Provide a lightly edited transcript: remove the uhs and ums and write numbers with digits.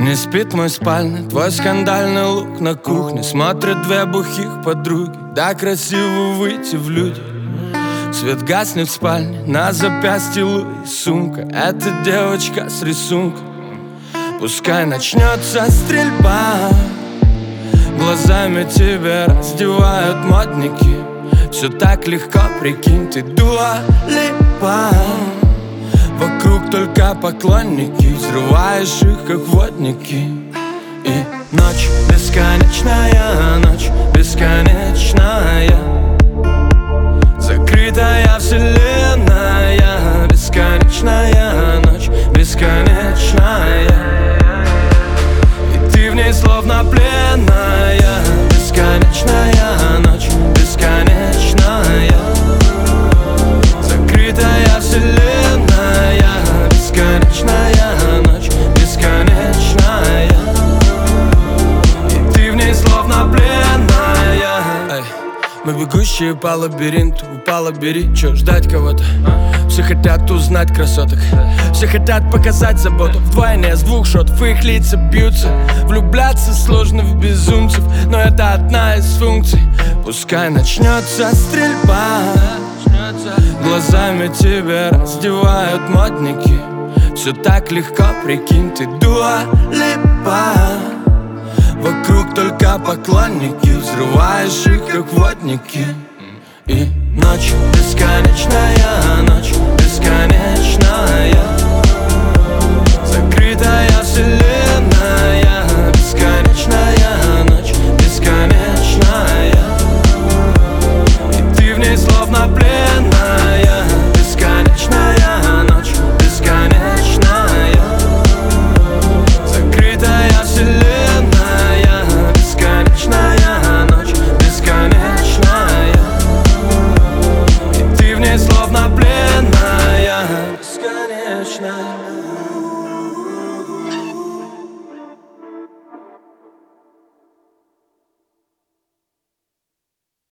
Не спит мой спальный, твой скандальный лук на кухне. Смотрят две бухих подруги, да красиво выйти в люди. Свет гаснет в спальне, на запястье Луи сумка. Это девочка с рисунком. Пускай начнется стрельба, глазами тебя раздевают модники. Все так легко, прикинь, ты Дуа Липа. Вокруг только поклонники, взрываешь их, как водники. И ночь бесконечная, ночь бесконечная, закрытая вселенная, бесконечная ночь, бесконечная. И ты в ней словно пленная, бесконечная ночь, бесконечная, закрытая вселенная, бесконечная ночь, бесконечная. И ты в ней словно пленная. Эй, мы бегущие по лабиринту, упала, бери, чё, ждать кого-то? Все хотят узнать красоток, все хотят показать заботу. Вдвойне с двух шотов их лица бьются. Влюбляться сложно в безумцев, но это одна из функций. Пускай начнется стрельба, глазами тебя раздевают модники. Все так легко, прикинь, ты Дуа Липа. Вокруг только поклонники, взрываешь их, как водники. И ночь бесконечная, ночь бесконечная,